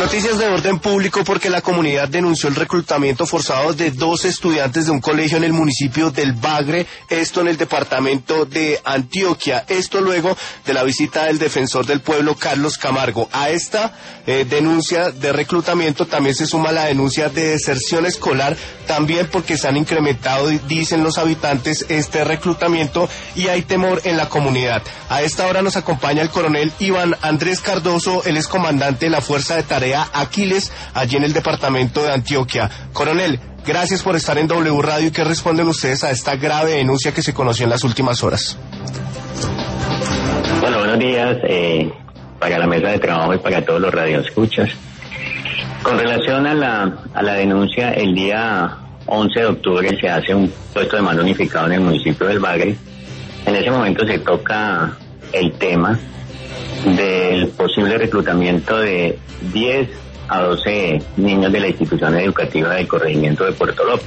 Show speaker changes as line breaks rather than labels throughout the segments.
Noticias de orden público porque la comunidad denunció el reclutamiento forzado de 2 estudiantes de un colegio en el municipio del Bagre, esto en el departamento de Antioquia, esto luego de la visita del defensor del pueblo Carlos Camargo. A esta denuncia de reclutamiento también se suma la denuncia de deserción escolar, también porque se han incrementado, dicen los habitantes, este reclutamiento y hay temor en la comunidad. A esta hora nos acompaña el coronel Iván Andrés Cardoso, él es comandante de la Fuerza de Tarea Aquiles, allí en el departamento de Antioquia. Coronel, gracias por estar en W Radio. ¿Y qué responden ustedes a esta grave denuncia que se conoció en las últimas horas?
Bueno, buenos días para la mesa de trabajo y para todos los radioescuchas. Con relación a la denuncia, el día 11 de octubre se hace un puesto de mando unificado en el municipio del Bagre. En ese momento se toca el tema del posible reclutamiento de 10 a 12 niños de la institución educativa del corregimiento de Puerto López.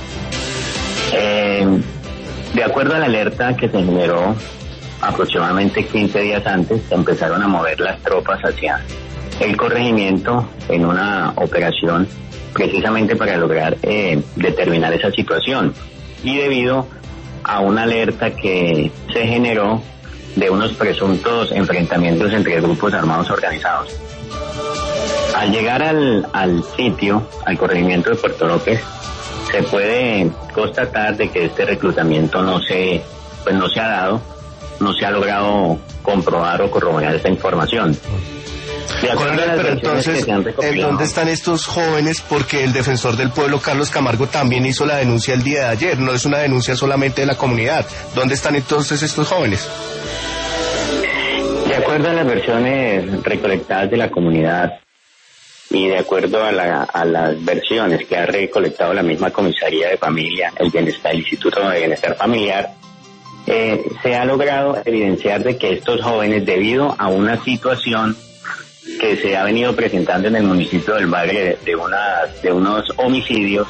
De acuerdo a la alerta que se generó aproximadamente 15 días antes, se empezaron a mover las tropas hacia el corregimiento en una operación precisamente para lograr determinar esa situación. Y debido a una alerta que se generó de unos presuntos enfrentamientos entre grupos armados organizados. Al llegar al sitio, al corregimiento de Puerto López, se puede constatar de que este reclutamiento no se ha dado, no se ha logrado comprobar o corroborar esta información.
Pero entonces, ¿en dónde están estos jóvenes? Porque el defensor del pueblo, Carlos Camargo, también hizo la denuncia el día de ayer, no es una denuncia solamente de la comunidad. ¿Dónde están entonces estos jóvenes?
De acuerdo a las versiones recolectadas de la comunidad y de acuerdo a las versiones que ha recolectado la misma Comisaría de Familia, el Instituto de Bienestar Familiar, se ha logrado evidenciar de que estos jóvenes, debido a una situación que se ha venido presentando en el municipio del Bagre de unos homicidios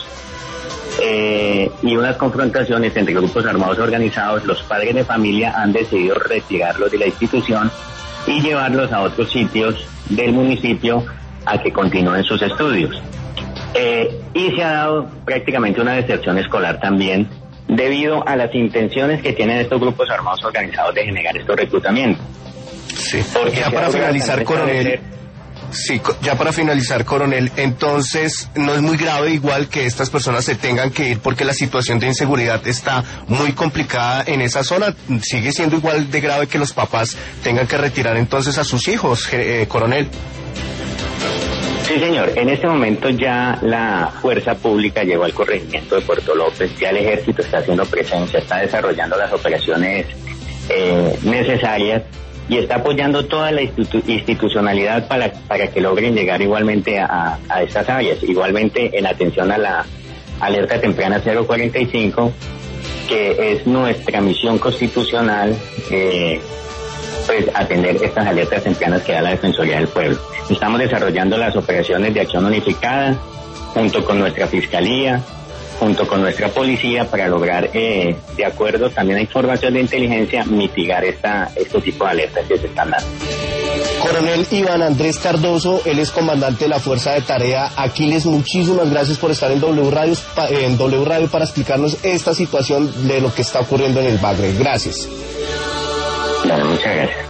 y unas confrontaciones entre grupos armados organizados, los padres de familia han decidido retirarlos de la institución y llevarlos a otros sitios del municipio a que continúen sus estudios. Y se ha dado prácticamente una deserción escolar también debido a las intenciones que tienen estos grupos armados organizados de generar estos reclutamientos.
Sí, porque ya para finalizar, coronel. Sí, ya para finalizar, coronel, entonces no es muy grave igual que estas personas se tengan que ir porque la situación de inseguridad está muy complicada en esa zona. Sigue siendo igual de grave que los papás tengan que retirar entonces a sus hijos, coronel.
Sí, señor. En este momento ya la fuerza pública llegó al corregimiento de Puerto López, ya el ejército está haciendo presencia, está desarrollando las operaciones necesarias y está apoyando toda la institucionalidad para que logren llegar igualmente a estas áreas. Igualmente en atención a la alerta temprana 045, que es nuestra misión constitucional, pues atender estas alertas tempranas que da la Defensoría del Pueblo. Estamos desarrollando las operaciones de acción unificada junto con nuestra Fiscalía, junto con nuestra policía para lograr, de acuerdo también a información de inteligencia, mitigar este tipo de alertas que se están dando.
Coronel Iván Andrés Cardoso, él es comandante de la Fuerza de Tarea Aquiles, muchísimas gracias por estar en W Radio para explicarnos esta situación de lo que está ocurriendo en el Bagre. Gracias.
Bueno, muchas gracias.